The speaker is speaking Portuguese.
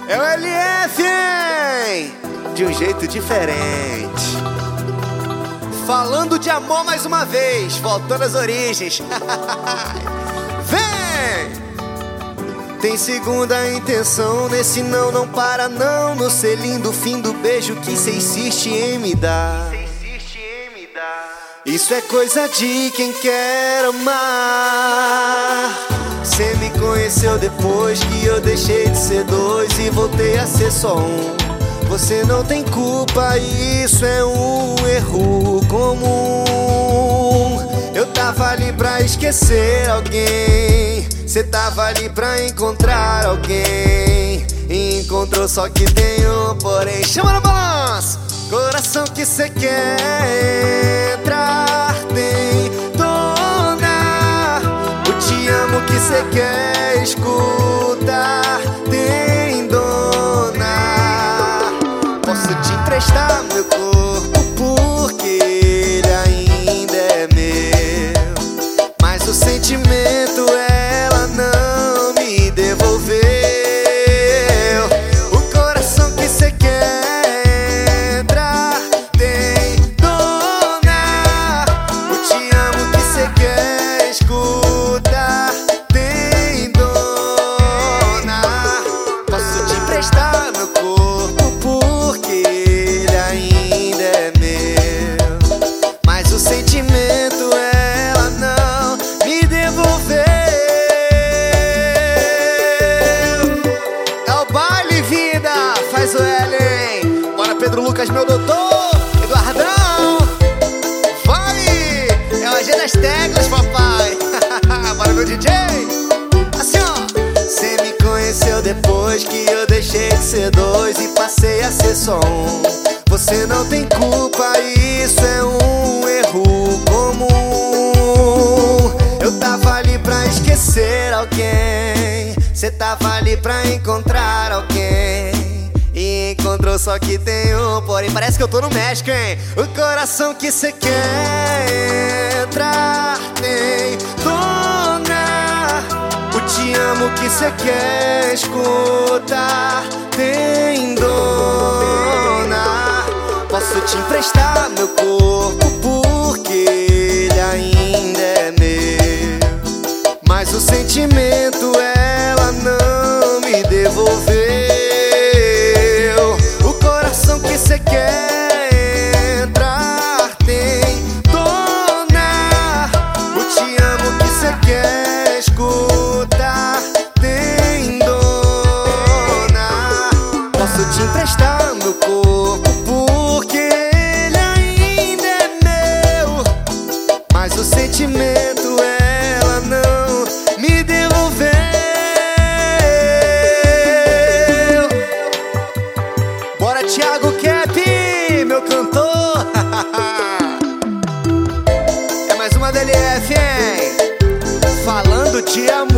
É o LF, hein? De um jeito diferente. Falando de amor mais uma vez, voltando às origens. Vem! Tem segunda intenção, nesse não para não. No selinho do fim do beijo que cê insiste em me dar. Isso é coisa de quem quer amar. Cê me conheceu depois que eu deixei de ser dois e voltei a ser só um. Você não tem culpa, isso é um erro comum. Eu tava ali pra esquecer alguém, cê tava ali pra encontrar alguém. E encontrou, só que tem um porém. Chama no balanço! Coração que cê quer entrar tem dona. O te amo que cê quer escutar tem dona. Posso te emprestar meu corpo porque ele ainda é meu, mas o sentimento ela não me devolveu. O coração que cê quer entrar tem dona. O te amo que cê quer escutar tem dona. Posso te emprestar meu corpo porque ele ainda é meu, mas o sentimento ela não me devolveu. É o baile, vida, faz o L, hein? Bora, Pedro Lucas, meu doutor, Eduardão. Vai, é o AG das teclas, papai. Bora, meu DJ. Assim, ó. Cê me conheceu depois que eu deixei de ser dois e passei a ser só um. Você não tem culpa, isso é um erro comum. Eu tava ali pra esquecer alguém, cê tava ali pra encontrar alguém. E encontrou, só que tem um porém. Parece que eu tô no México, hein? O coração que cê quer entrar tem dona. O te amo que cê quer escutar tem dona. Posso te emprestar meu corpo porque ele ainda é meu, mas o sentimento ela não me devolveu. O coração que cê quer entrar tem dona. O te amo que cê quer escutar tem dona. Posso te emprestar meu corpo porque ele ainda é meu, mas o sentimento ela não me devolveu. Bora, Thiago Cap, meu cantor. É mais uma DLF, hein? Falando de amor.